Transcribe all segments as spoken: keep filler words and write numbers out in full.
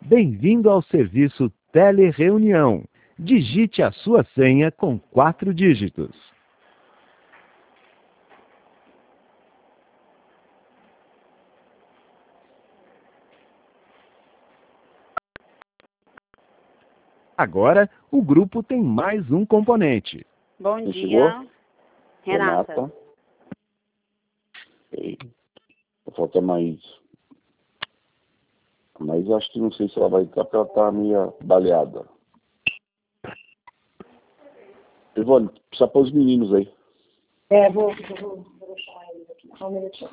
Bem-vindo ao serviço Telereunião. Digite a sua senha com quatro dígitos. Agora, o grupo tem mais um componente. Bom Quem dia, chegou? Renata. Renata. Ei, falta mais. Mas eu acho que não sei se ela vai entrar porque ela tá meio baleada. Ivone, precisa pôr os meninos aí. É, vou, vou, vou deixar eles aqui. Só um minutinho.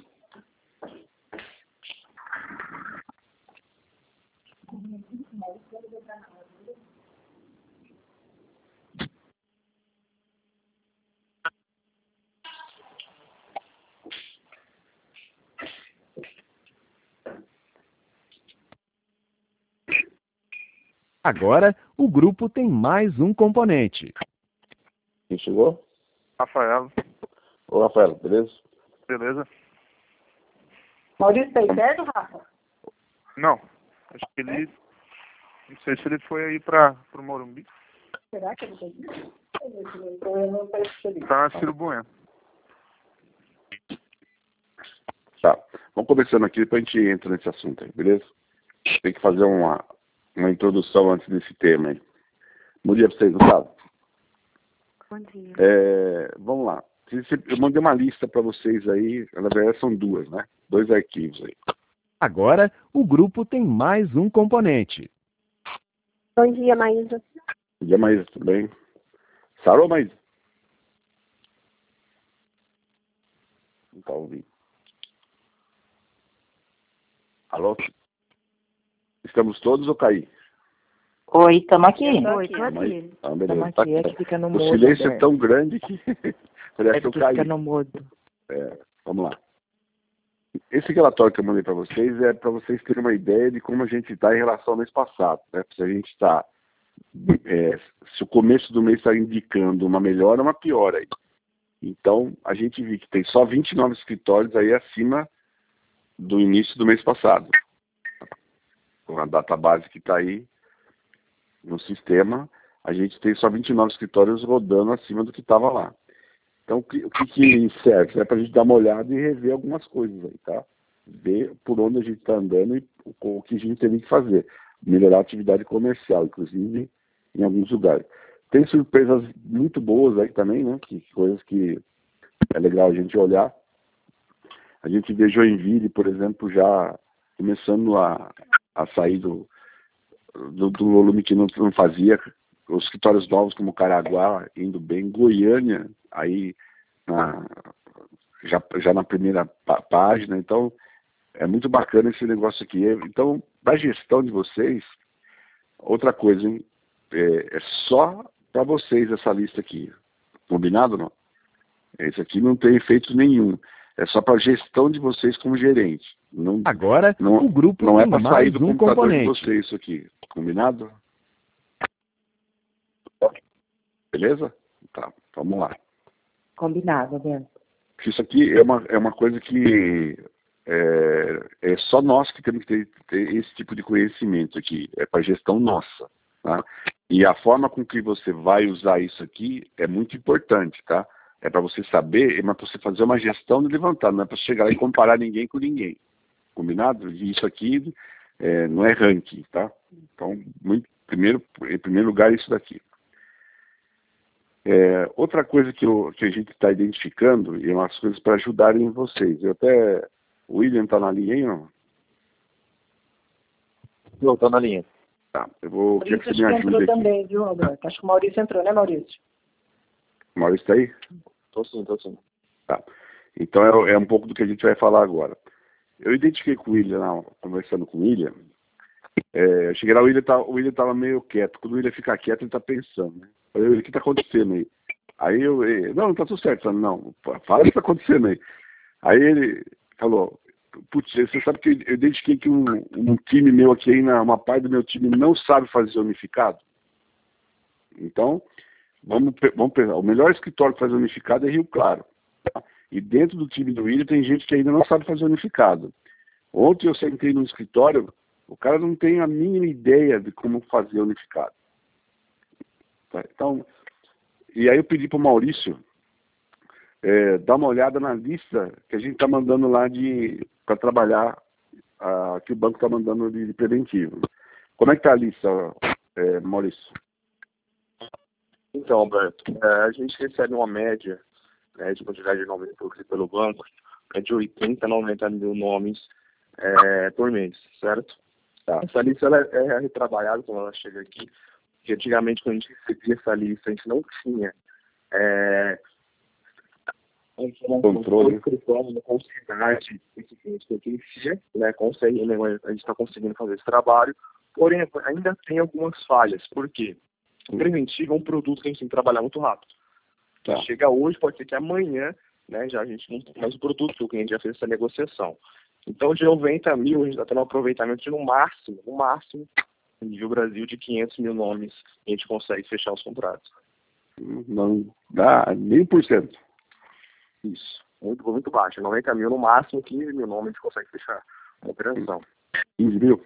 Agora, o grupo tem mais um componente. Quem chegou? Rafael, Ô, Rafael, beleza? beleza? Maurício, tá aí perto, Rafa? Não, acho que ele, não sei se ele foi aí para o Morumbi. Será que ele tá aqui? Eu não percebi. Tá na Ciro Bueno. Tá. Vamos começando aqui, depois a gente entra nesse assunto aí, beleza? Tem que fazer uma, uma introdução antes desse tema aí. Bom dia pra vocês, Gustavo. Bom dia. É, vamos lá. Eu mandei uma lista para vocês aí, na verdade são duas, né? Dois arquivos aí. Agora, o grupo tem mais um componente. Bom dia, Maísa. Bom dia, Maísa, tudo bem? Sarou, Maísa? Não tá ouvindo. Alô? Estamos todos ou caí? Oi, estamos aqui. Oi, tô Tamo aí? aqui. Ah, beleza. Estamos Tá aqui, é aqui. que fica no O mudo. silêncio é Alberto. tão grande que parece É que eu que caí. fica no mudo. É, vamos lá. Esse relatório que eu mandei para vocês é para vocês terem uma ideia de como a gente está em relação ao mês passado. Né? Se a gente está, é, se o começo do mês está indicando uma melhora ou uma piora aí. Então, a gente viu que tem só vinte e nove escritórios aí acima do início do mês passado. Com a database que está aí no sistema, a gente tem só vinte e nove escritórios rodando acima do que estava lá. Então, o que, o que, que serve? É para a gente dar uma olhada e rever algumas coisas aí, tá? Ver por onde a gente está andando e o, o que a gente tem que fazer. Melhorar a atividade comercial, inclusive em alguns lugares. Tem surpresas muito boas aí também, né? Que, coisas que é legal a gente olhar. A gente vê Joinville, por exemplo, já começando a, a sair do, do, do volume que não, não fazia. Os escritórios novos como Caraguá indo bem, Goiânia aí na, já, já na primeira pá- página, então é muito bacana esse negócio aqui. Então, da gestão de vocês, outra coisa, hein? É, é só para vocês essa lista aqui, combinado não? Esse aqui não tem efeito nenhum, é só para gestão de vocês como gerente. Não, Agora, não, o grupo não é tem para sair mais do um computador componente. de vocês isso aqui, combinado? Beleza? Tá, vamos lá. Combinado, Alberto. Isso aqui é uma, é uma coisa que é, é só nós que temos que ter, ter esse tipo de conhecimento aqui. É para gestão nossa. Tá? E a forma com que você vai usar isso aqui é muito importante, tá? É para você saber, é para você fazer uma gestão de levantar, não é para chegar e comparar ninguém com ninguém. Combinado? E isso aqui é, não é ranking, tá? Então, muito, primeiro, em primeiro lugar, isso daqui. É, outra coisa que, eu, que a gente está identificando, e umas coisas para ajudarem vocês. Eu até. O William está na linha aí, não? Não, está na linha. Tá, eu vou. Queria que Maurício você me acho que entrou ajude aqui. também, viu, Alberto? Acho que o Maurício entrou, né, Maurício? O Maurício está aí? Estou sim, estou sim. Tá. Então é, é um pouco do que a gente vai falar agora. Eu identifiquei com o William, não, conversando com o William. É, eu cheguei lá, o William tá, o William estava meio quieto. Quando o William fica quieto, ele está pensando, né? Eu falei, o que está acontecendo aí? Aí eu, ele, não, não está tudo certo. Não, fala o que está acontecendo aí. Aí ele falou, putz, você sabe que eu identifiquei que um, um time meu aqui, aí, uma parte do meu time não sabe fazer unificado? Então, vamos, vamos pensar, o melhor escritório que faz unificado é Rio Claro. Tá? E dentro do time do William tem gente que ainda não sabe fazer unificado. Ontem eu sentei no escritório, O cara não tem a mínima ideia de como fazer unificado. Tá? Então, e aí eu pedi para o Maurício é, dar uma olhada na lista que a gente está mandando lá para trabalhar, a, que o banco está mandando de, de preventivo. Como é que está a lista, é, Maurício? Então, Alberto, é, a gente recebe uma média, né, de quantidade de nomes produzidos pelo banco, é de oitenta a noventa mil nomes é, por mês, certo? Tá. Essa lista ela é retrabalhada quando ela chega aqui, porque antigamente quando a gente recebia essa lista, a gente não tinha é, um controle, critério, considade esse cliente que pertencia, né, consegue, a gente está conseguindo fazer esse trabalho, porém ainda tem algumas falhas. Por quê? O preventivo é um produto que a gente tem que trabalhar muito rápido. Tá. Chega hoje, pode ser que amanhã, né, já a gente não tem mais o produto, que o cliente já fez essa negociação. Então, de noventa mil, a gente está tendo um aproveitamento de, no máximo, no máximo, no nível Brasil, de quinhentos mil nomes, e a gente consegue fechar os contratos. Não dá nem por cento. Isso, muito, muito baixo. noventa mil no máximo, quinze mil nomes a gente consegue fechar a operação. quinze mil?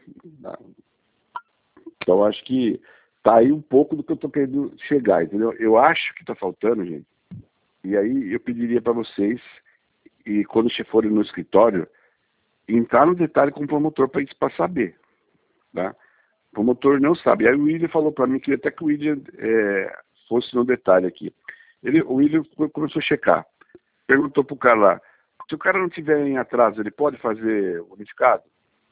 Então, acho que tá aí um pouco do que eu tô querendo chegar, entendeu? Eu acho que tá faltando, gente. E aí eu pediria para vocês, e quando vocês forem no escritório, entrar no detalhe com o promotor para saber. Tá? O promotor não sabe. Aí o William falou para mim, que até que o William é, fosse no detalhe aqui. Ele, o William começou a checar. Perguntou pro cara lá, se o cara não tiver em atraso, ele pode fazer unificado?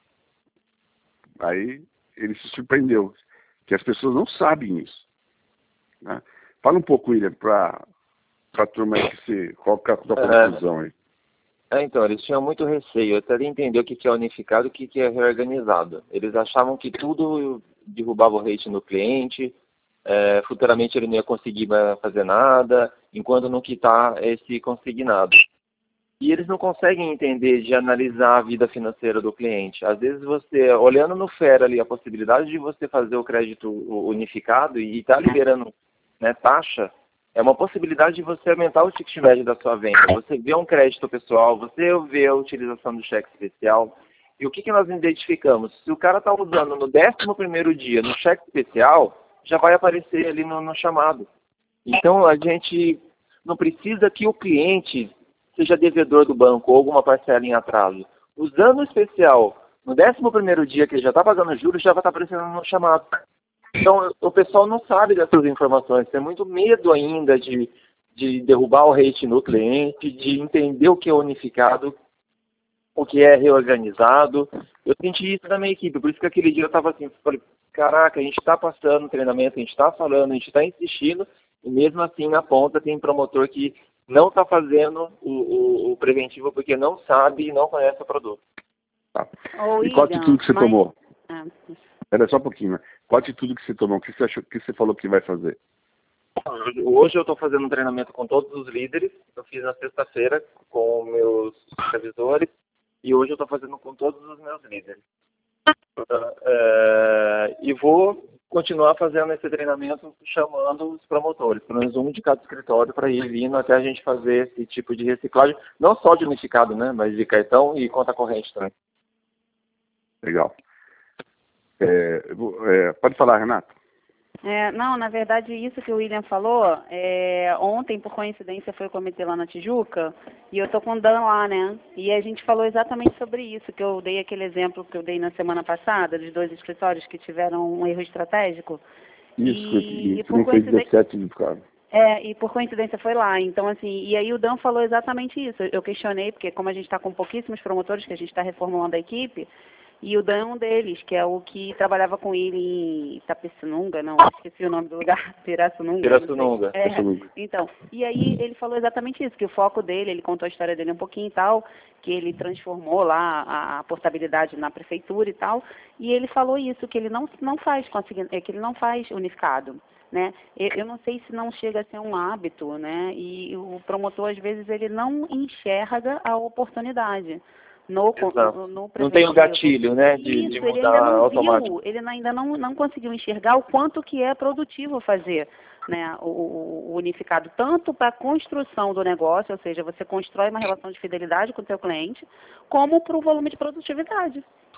Aí ele se surpreendeu, que as pessoas não sabem isso. Né? Fala um pouco, William, para a turma aí, que se, qual que é a tua conclusão aí? É, então, eles tinham muito receio, até de entender o que que é unificado e o que que é reorganizado. Eles achavam que tudo derrubava o rate no cliente, é, futuramente ele não ia conseguir fazer nada, enquanto não quitar esse consignado. E eles não conseguem entender de analisar a vida financeira do cliente. Às vezes você, olhando no F E R ali, a possibilidade de você fazer o crédito unificado e estar tá liberando, né, taxa, é uma possibilidade de você aumentar o ticket médio da sua venda. Você vê um crédito pessoal, você vê a utilização do cheque especial. E o que, que nós identificamos? Se o cara está usando no décimo primeiro dia no cheque especial, já vai aparecer ali no, no chamado. Então, a gente não precisa que o cliente seja devedor do banco ou alguma parcela em atraso. Usando o especial no décimo primeiro dia que ele já está pagando juros, já vai estar aparecendo no chamado. Então, o pessoal não sabe dessas informações, tem muito medo ainda de, de derrubar o rate no cliente, de entender o que é unificado, o que é reorganizado. Eu senti isso na minha equipe, por isso que aquele dia eu estava assim, falei, caraca, a gente está passando treinamento, a gente está falando, a gente está insistindo, e mesmo assim na ponta tem promotor que não está fazendo o, o, o preventivo porque não sabe e não conhece o produto. Tá. E qual a atitude que você mas... tomou? Ah. Era só um pouquinho, né? Qual a atitude que você tomou? O que você achou, que você falou que vai fazer? Hoje eu estou fazendo um treinamento com todos os líderes. Eu fiz na sexta-feira com meus supervisores e hoje eu estou fazendo com todos os meus líderes. É, e vou continuar fazendo esse treinamento chamando os promotores, pelo menos um de cada escritório, para ir vindo até a gente fazer esse tipo de reciclagem, não só de unificado, né, mas de cartão e conta corrente também. Legal. É, é, pode falar, Renato. É, não, na verdade, isso que o William falou, é, ontem, por coincidência, foi o comitê lá na Tijuca, e eu tô com o Dan lá, né? E a gente falou exatamente sobre isso, que eu dei aquele exemplo que eu dei na semana passada, dos dois escritórios que tiveram um erro estratégico. Isso, e, e por coincidência... de cara. É, e por coincidência foi lá. Então, assim, e aí o Dan falou exatamente isso. Eu questionei, porque como a gente está com pouquíssimos promotores, que a gente está reformulando a equipe, e o Dan é um deles, que é o que trabalhava com ele em Itapecununga, não, esqueci o nome do lugar, Pirassununga. Pirassununga. É, então, e aí ele falou exatamente isso, que o foco dele, ele contou a história dele um pouquinho e tal, que ele transformou lá a, a portabilidade na prefeitura e tal, e ele falou isso, que ele não, não faz, que ele não faz unificado. Né? Eu não sei se não chega a ser um hábito, né? E o promotor, às vezes, ele não enxerga a oportunidade. No, no, no não tem o gatilho, né, de, Isso, de ele mudar ainda não automático. Viu, ele ainda não, não conseguiu enxergar o quanto que é produtivo fazer, né, o, o unificado, tanto para a construção do negócio, ou seja, você constrói uma relação de fidelidade com o seu cliente, como para o volume de produtividade.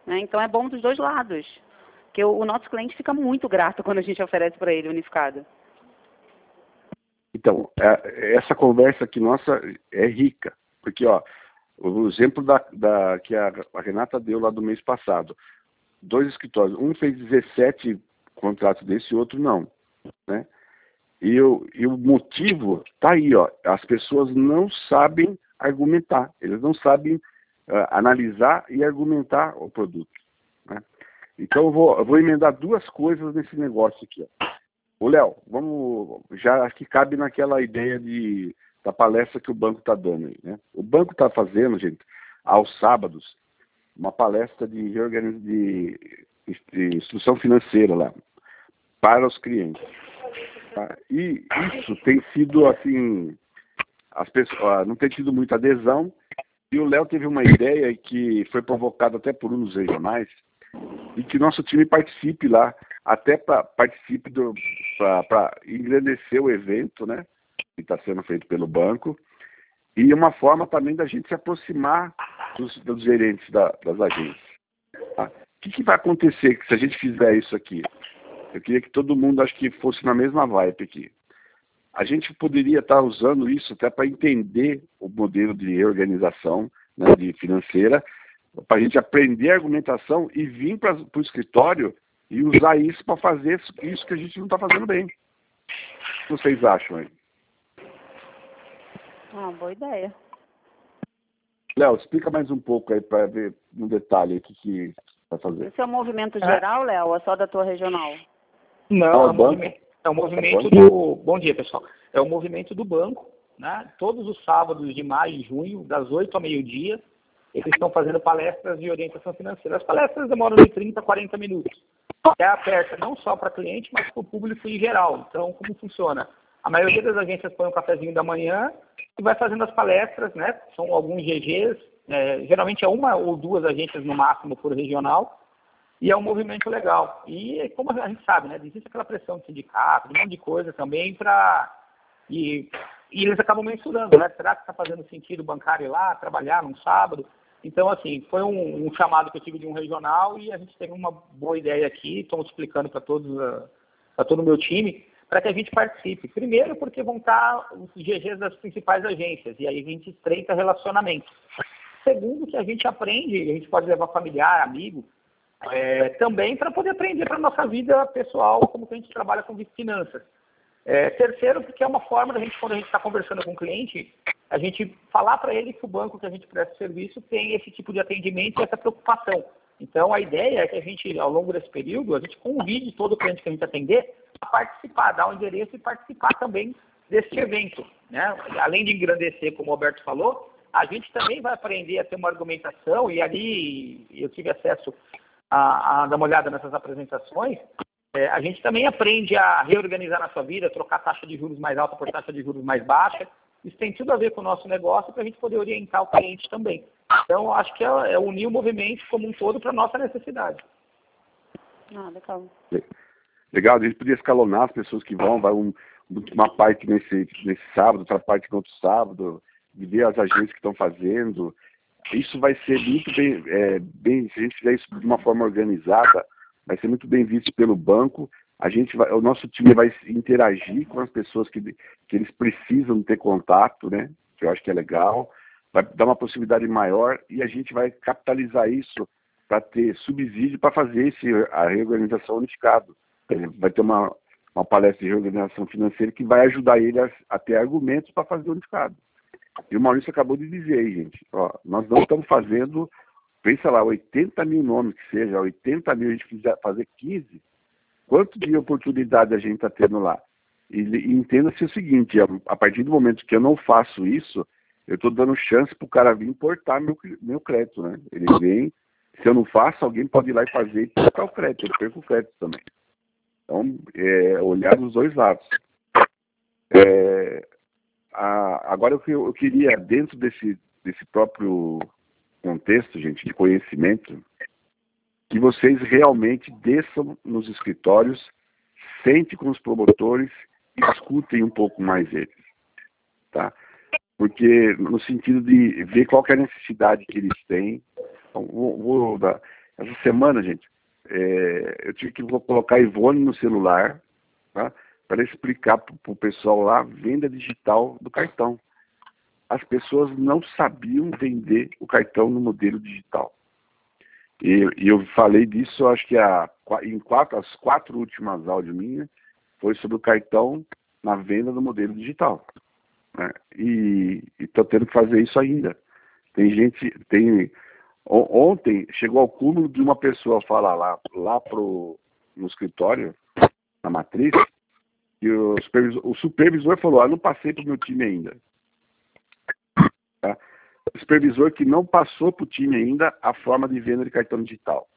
né? Então é bom dos dois lados, porque o, o nosso cliente fica muito grato quando a gente oferece para ele unificado. Então, é, essa conversa aqui nossa é rica, porque ó, o exemplo da, da, que a, a Renata deu lá do mês passado, dois escritórios, um fez dezessete contratos desse, outro não, né? E, eu, e o motivo está aí, ó, as pessoas não sabem argumentar, eles não sabem uh, analisar e argumentar o produto, né? Então eu vou, eu vou emendar duas coisas nesse negócio aqui, ó. Ô Léo, vamos, já acho que cabe naquela ideia de, da palestra que o banco está dando aí, né? O banco está fazendo, gente, aos sábados, uma palestra de, reorganiz... de, de instrução financeira lá, para os clientes. Tá? E isso tem sido, assim, as pessoas, não tem tido muita adesão, e o Léo teve uma ideia que foi provocada até por um dos regionais, e que nosso time participe lá, até para participe para engrandecer o evento, né, que está sendo feito pelo banco, e uma forma também da gente se aproximar dos, dos gerentes da, das agências. Tá? O que, que vai acontecer se a gente fizer isso aqui? Eu queria que todo mundo, acho que fosse na mesma vibe aqui. A gente poderia estar usando isso até para entender o modelo de reorganização, né, de financeira, para a gente aprender a argumentação e vir para o escritório e usar isso para fazer isso que a gente não está fazendo bem. O que vocês acham aí? Ah, boa ideia. Léo, explica mais um pouco aí para ver no detalhe o que, que vai fazer. Esse é o movimento geral, Léo, ou é só da tua regional? Não, Ah, é, o movimento, é o movimento do... Bom dia, pessoal. É o movimento do banco, né? Todos os sábados de maio e junho, das oito ao meio-dia, eles estão fazendo palestras de orientação financeira. As palestras demoram de trinta a quarenta minutos. É aberta não só para cliente, mas para o público em geral. Então, como funciona? A maioria das agências põe um cafezinho da manhã e vai fazendo as palestras, né? São alguns G Gs, é, geralmente é uma ou duas agências no máximo por regional, e é um movimento legal. E como a gente sabe, né? Existe aquela pressão de sindicato, de um monte de coisa também para... E, e eles acabam mensurando, né? Será que está fazendo sentido o bancário ir lá, trabalhar num sábado? Então, assim, foi um, um chamado que eu tive de um regional e a gente teve uma boa ideia aqui, estamos explicando para todos, para todo o meu time, para que a gente participe. Primeiro, porque vão estar os G Gs das principais agências, e aí a gente estreita relacionamento. Segundo, que a gente aprende, a gente pode levar familiar, amigo, é, também para poder aprender para a nossa vida pessoal, como que a gente trabalha com finanças. É, terceiro, porque é uma forma da gente, quando a gente está conversando com o cliente, a gente falar para ele que o banco que a gente presta serviço tem esse tipo de atendimento e essa preocupação. Então, a ideia é que a gente, ao longo desse período, a gente convide todo o cliente que a gente atender a participar, dar o endereço e participar também desse evento, né? Além de engrandecer, como o Roberto falou, a gente também vai aprender a ter uma argumentação, e ali eu tive acesso a, a dar uma olhada nessas apresentações. É, a gente também aprende a reorganizar na sua vida, trocar taxa de juros mais alta por taxa de juros mais baixa. Isso tem tudo a ver com o nosso negócio para a gente poder orientar o cliente também. Então, acho que é, é unir o movimento como um todo para a nossa necessidade. Ah, legal. Legal, a gente podia escalonar as pessoas que vão, vai um, uma parte nesse, nesse sábado, outra parte no outro sábado, de ver as agências que estão fazendo. Isso vai ser muito bem, é, bem, se a gente fizer isso de uma forma organizada, vai ser muito bem visto pelo banco. A gente vai, o nosso time vai interagir com as pessoas que, que eles precisam ter contato, né? Que eu acho que é legal. Vai dar uma possibilidade maior e a gente vai capitalizar isso para ter subsídio para fazer esse, a reorganização unificada. Vai ter uma, uma palestra de reorganização financeira que vai ajudar ele a, a ter argumentos para fazer o unificado. E o Maurício acabou de dizer aí, gente, ó, nós não estamos fazendo, pensa lá, oitenta mil nomes que seja, oitenta mil, a gente quiser fazer quinze, quanto de oportunidade a gente está tendo lá? E, e entenda-se o seguinte, a, a partir do momento que eu não faço isso, eu estou dando chance para o cara vir importar meu, meu crédito, né? Ele vem, se eu não faço, alguém pode ir lá e fazer e importar o crédito, ele perca o crédito também. Então, é, olhar dos dois lados. É, a, agora, eu, eu queria, dentro desse, desse próprio contexto, gente, de conhecimento, que vocês realmente desçam nos escritórios, sentem com os promotores e escutem um pouco mais eles, tá? Porque, no sentido de ver qual que é a necessidade que eles têm. Então, vou, vou dar, Essa semana, gente, é, eu tive que colocar a Ivone no celular, tá? Para explicar para o pessoal lá a venda digital do cartão. As pessoas não sabiam vender o cartão no modelo digital. E, e eu falei disso, acho que a, em quatro, as quatro últimas áudios minhas foi sobre o cartão na venda do modelo digital. Né? E estou tendo que fazer isso ainda. Tem gente, tem... Ontem chegou ao cúmulo de uma pessoa falar lá, lá pro, no escritório, na matriz, que o supervisor, o supervisor falou, ah, não passei para o meu time ainda. Tá? O supervisor que não passou para o time ainda a forma de venda de cartão digital.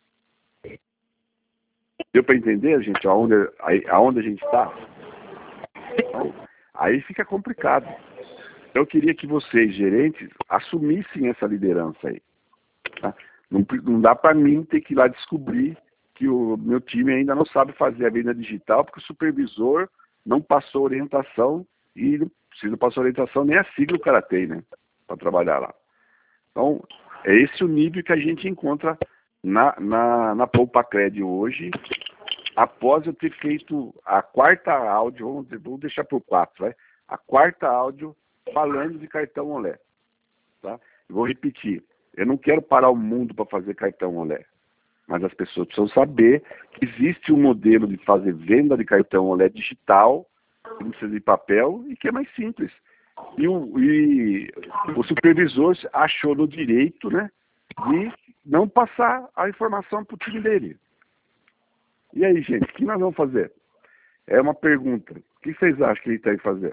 Deu para entender, gente, aonde, aonde a gente está? Então, aí fica complicado. Eu queria que vocês, gerentes, assumissem essa liderança aí. Tá? Não, não dá para mim ter que ir lá descobrir que o meu time ainda não sabe fazer a venda digital, porque o supervisor não passou orientação e se não passou orientação, nem a sigla o cara tem, né? Para trabalhar lá. Então, é esse o nível que a gente encontra na, na, na Poupa Cred hoje, após eu ter feito a quarta áudio, vamos, vamos deixar por quatro, vai? A quarta áudio falando de cartão Olé. Tá? Eu vou repetir, eu não quero parar o mundo para fazer cartão Olé. Mas as pessoas precisam saber que existe um modelo de fazer venda de cartão Olé digital, que não precisa de papel e que é mais simples. E o, e o supervisor achou no direito, né, de não passar a informação para o time dele. E aí, gente, o que nós vamos fazer? É uma pergunta. O que vocês acham que ele tem que fazer?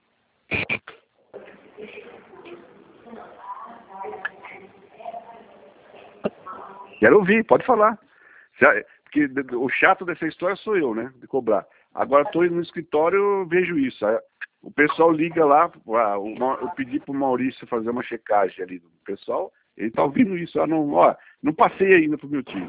Quero ouvir, pode falar. Porque o chato dessa história sou eu, né? De cobrar. Agora estou no escritório, eu vejo isso. O pessoal liga lá, eu pedi para o Maurício fazer uma checagem ali do pessoal, ele está ouvindo isso. Ah, não, ó, não passei ainda para o meu time.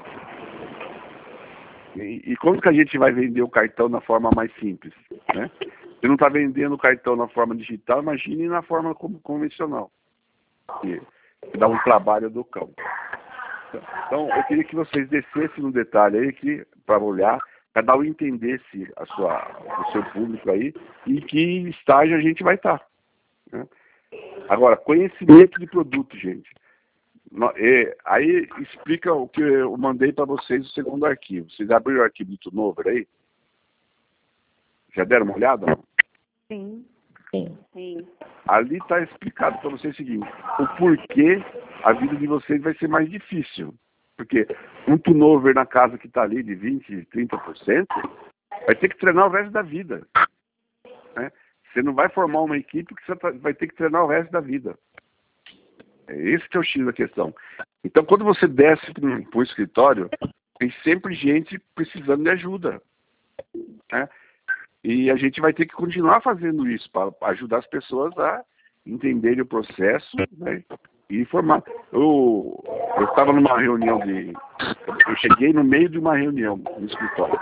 E, e como que a gente vai vender o cartão na forma mais simples? Né? Se não está vendendo o cartão na forma digital, imagine na forma convencional. Que, que dá um trabalho do cão. Então, eu queria que vocês descessem no detalhe aí aqui para olhar, cada um entendesse a sua, o seu público aí e em que estágio a gente vai estar. Né? Agora, conhecimento de produto, gente. No, é, aí explica o que eu mandei para vocês o segundo arquivo. Vocês abriram o arquivo do Tunover aí? Já deram uma olhada? Não? Sim. Sim. Sim. Ali está explicado para vocês o seguinte, o porquê a vida de vocês vai ser mais difícil. Porque um turnover na casa que está ali de vinte, trinta por cento, vai ter que treinar o resto da vida. Né? Você não vai formar uma equipe que você vai ter que treinar o resto da vida. É esse que é o X da questão. Então, quando você desce para o escritório, tem sempre gente precisando de ajuda. Né? E a gente vai ter que continuar fazendo isso para ajudar as pessoas a entenderem o processo, né? E informar. Eu estava numa reunião de... Eu cheguei no meio de uma reunião no escritório.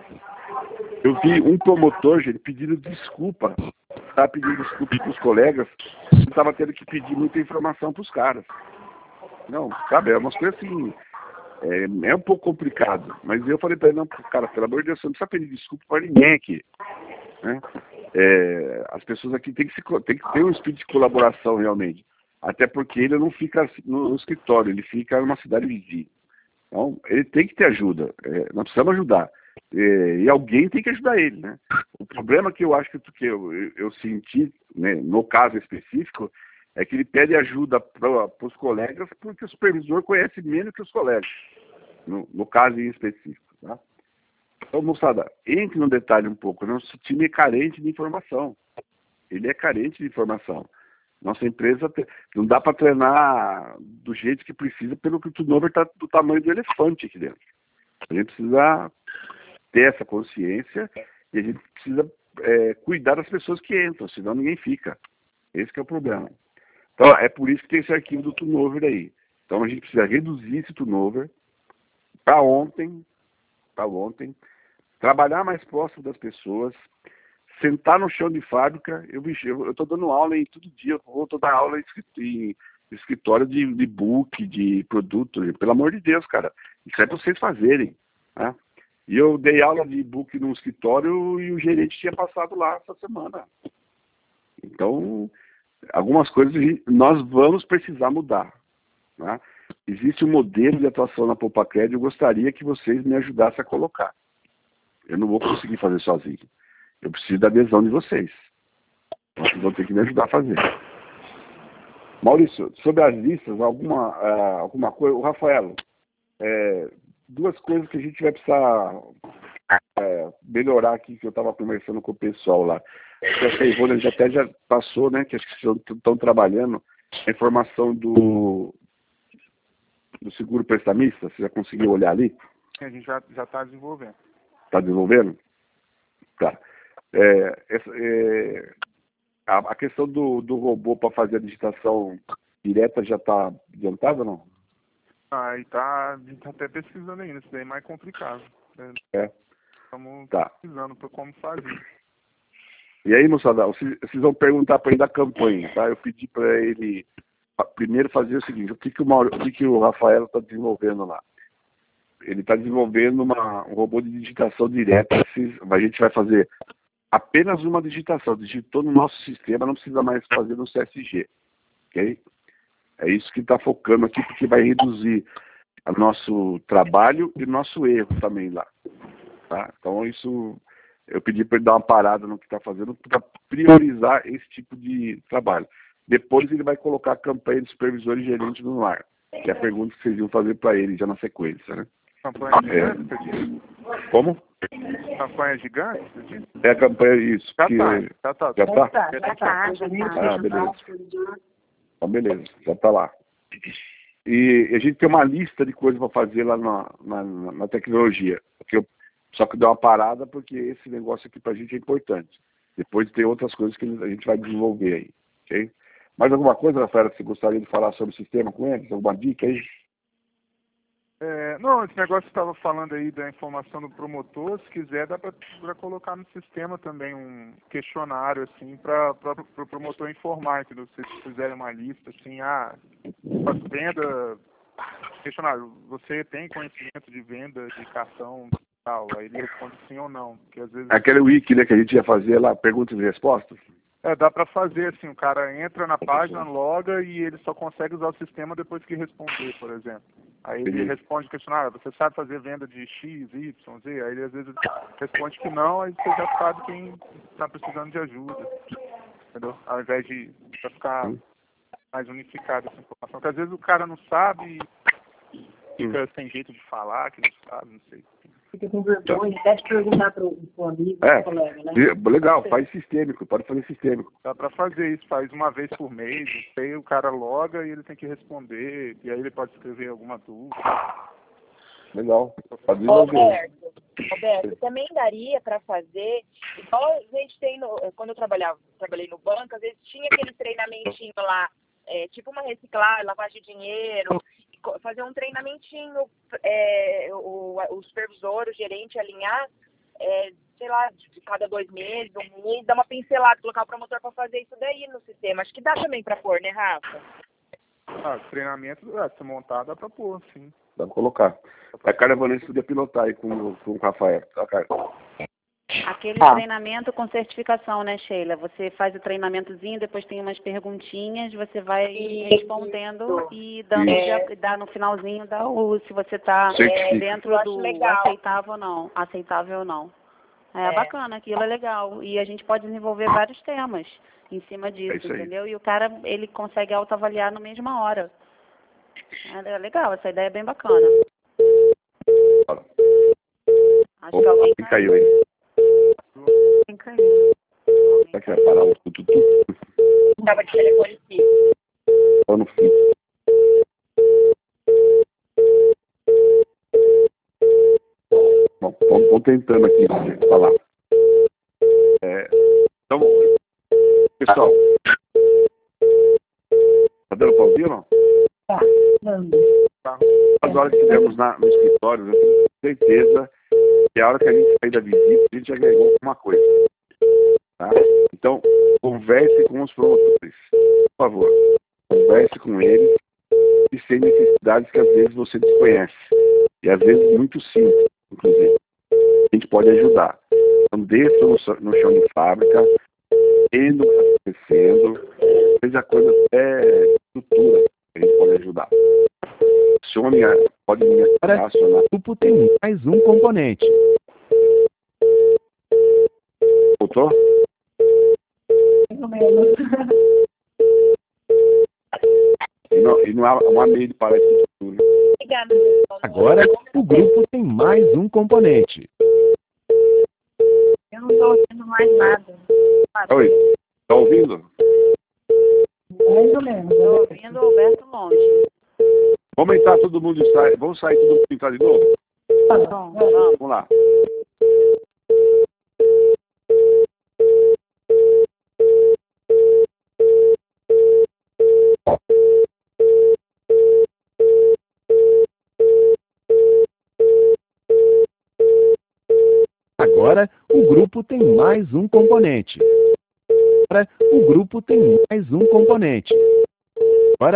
Eu vi um promotor, gente, pedindo desculpa. Estava pedindo desculpa para os colegas. Estava tendo que pedir muita informação para os caras. Não, sabe, é umas coisas assim... É, é um pouco complicado. Mas eu falei para ele, não, cara, pelo amor de Deus, você não precisa pedir desculpa para ninguém aqui. Né? É, as pessoas aqui têm que, se, têm que ter um espírito de colaboração realmente. Até porque ele não fica no escritório, ele fica numa cidade vizinha. Então, ele tem que ter ajuda. É, nós precisamos ajudar. É, e alguém tem que ajudar ele, né? O problema que eu acho que, que eu, eu, eu senti, né, no caso específico, é que ele pede ajuda para os colegas porque o supervisor conhece menos que os colegas, no, no caso em específico. Tá? Então, moçada, entre no detalhe um pouco. Nosso time é carente de informação. Ele é carente de informação. Nossa empresa não dá para treinar do jeito que precisa, pelo que o turnover está do tamanho do elefante aqui dentro. A gente precisa ter essa consciência e a gente precisa é, cuidar das pessoas que entram, senão ninguém fica. Esse que é o problema. Então, é por isso que tem esse arquivo do turnover aí. Então, a gente precisa reduzir esse turnover para ontem, para ontem, trabalhar mais próximo das pessoas, sentar no chão de fábrica. Eu estou dando aula aí todo dia, eu vou dar aula em, escritório de, de book, de produto. Pelo amor de Deus, cara. Isso é para vocês fazerem. Né? E eu dei aula de book no escritório e o gerente tinha passado lá essa semana. Então, algumas coisas nós vamos precisar mudar. Né? Existe um modelo de atuação na Poupacred, eu gostaria que vocês me ajudassem a colocar. Eu não vou conseguir fazer sozinho. Eu preciso da adesão de vocês. Vocês vão ter que me ajudar a fazer. Maurício, sobre as listas, alguma, uh, alguma coisa... O Rafael, é, duas coisas que a gente vai precisar é, melhorar aqui, que eu estava conversando com o pessoal lá. Acho que a Ivone já até já passou, né? Que acho que vocês estão trabalhando a informação do, do seguro prestamista. Você já conseguiu olhar ali? A gente já está desenvolvendo. Está desenvolvendo? Tá. É, essa, é, a, a questão do, do robô para fazer a digitação direta já está adiantada ou não? Aí tá, a gente está até pesquisando ainda, isso daí é mais complicado. Né? É. Estamos tá. pesquisando para como fazer. E aí, moçada, vocês, vocês vão perguntar para ele da campanha, tá? Eu pedi para ele primeiro fazer o seguinte, o que, que, o, Mauro, o, que, que o Rafael está desenvolvendo lá? Ele está desenvolvendo uma, um robô de digitação direta. A gente vai fazer apenas uma digitação. Digitou no nosso sistema, não precisa mais fazer no C S G. Ok? É isso que está focando aqui, porque vai reduzir o nosso trabalho e o nosso erro também lá. Tá? Então, isso eu pedi para ele dar uma parada no que está fazendo para priorizar esse tipo de trabalho. Depois ele vai colocar a campanha de supervisor e gerente no ar, que é a pergunta que vocês iam fazer para ele já na sequência, né? Campanha gigante, você disse? Como? Campanha gigante, você disse? É a campanha, isso. Já que, tá, já tá. Já tá? Já tá, já tá. Ah, beleza. Então, beleza, já tá lá. E a gente tem uma lista de coisas para fazer lá na, na, na tecnologia. Porque eu, só que deu uma parada porque esse negócio aqui para a gente é importante. Depois tem outras coisas que a gente vai desenvolver aí. Ok? Mais alguma coisa, Rafael, que você gostaria de falar sobre o sistema com eles? Alguma dica aí? É, não, esse negócio que você estava falando aí da informação do promotor, se quiser, dá para colocar no sistema também um questionário, assim, para o pro promotor informar, entendeu? Se vocês fizerem uma lista, assim, ah, venda, questionário, você tem conhecimento de venda de cartão tal? Aí ele responde sim ou não, porque às vezes... Aquele wiki, né, que a gente ia fazer lá, perguntas e respostas? É, dá para fazer, assim, o cara entra na página, loga e ele só consegue usar o sistema depois que responder, por exemplo. Aí ele Beleza. responde o questionário, você sabe fazer venda de X, Y, Z? Aí ele às vezes responde que não, aí você já sabe quem está precisando de ajuda, entendeu? Ao invés de pra ficar mais unificado essa informação, porque às vezes o cara não sabe e fica sem jeito de falar, que não sabe, não sei. Fica com vergonha, até de perguntar para o amigo, É, pro colega, né? legal, faz sistêmico, pode fazer sistêmico. Dá para fazer isso, faz uma vez por mês, não sei, o cara loga e ele tem que responder, e aí ele pode escrever alguma dúvida. Legal, pode desenvolver. Roberto, Roberto, também daria para fazer, igual a gente tem, no, quando eu trabalhava, trabalhei no banco, às vezes tinha aquele treinamentinho lá, é, tipo uma reciclagem, lavagem de dinheiro, fazer um treinamentinho, é, o, o supervisor, o gerente alinhar, é, sei lá, de cada dois meses, um mês, dar uma pincelada, colocar o promotor para fazer isso daí no sistema. Acho que dá também para pôr, né, Rafa? Ah, treinamento, é, se montar, dá para pôr, sim. Dá pra colocar. A Carla Vanessa podia pilotar aí com, com o Rafael, tá, Carla? Aquele Ah. treinamento com certificação, né, Sheila? Você faz o treinamentozinho, depois tem umas perguntinhas, você vai respondendo e dando de, dá no finalzinho dá o se você está dentro do legal. aceitável ou não, aceitável ou não. É, É. bacana, aquilo é legal. E a gente pode desenvolver vários temas em cima disso, É isso aí. entendeu? E o cara, ele consegue autoavaliar na mesma hora. É legal, essa ideia é bem bacana. Fala. Acho que alguém Quem caiu aí? Alguém caiu. Será que vai parar o tututu? Estava de telefone fixo. Ou no fim? Bom, vamos tentando aqui falar. É, então, pessoal, tá dando pra ouvir ou não? Tá, vamos. As horas que tivemos na, no escritório, eu tenho certeza que a hora que a gente sair da visita, a gente já ganhou alguma coisa. Tá? Então, converse com os promotores, por favor. converse com ele e sem necessidades que às vezes você desconhece. E às vezes muito simples, inclusive. A gente pode ajudar. Então desça no, no chão de fábrica, tendo o que está acontecendo, seja coisa até estrutura que a gente pode ajudar. Acione, pode me acionar. O grupo tem mais um componente. Voltou? Mais ou menos. E não, e não há, não há meio de parar isso tudo. Obrigada. Agora, o grupo tem mais um componente. Eu não estou ouvindo mais nada. Oi, tá ouvindo? Mais ou menos. Estou ouvindo o Alberto longe. Vamos entrar todo mundo e sair. Vamos sair todo mundo e entrar de novo? Tá bom, vamos. Vamos lá. Agora, o grupo tem mais um componente. Agora, o grupo tem mais um componente.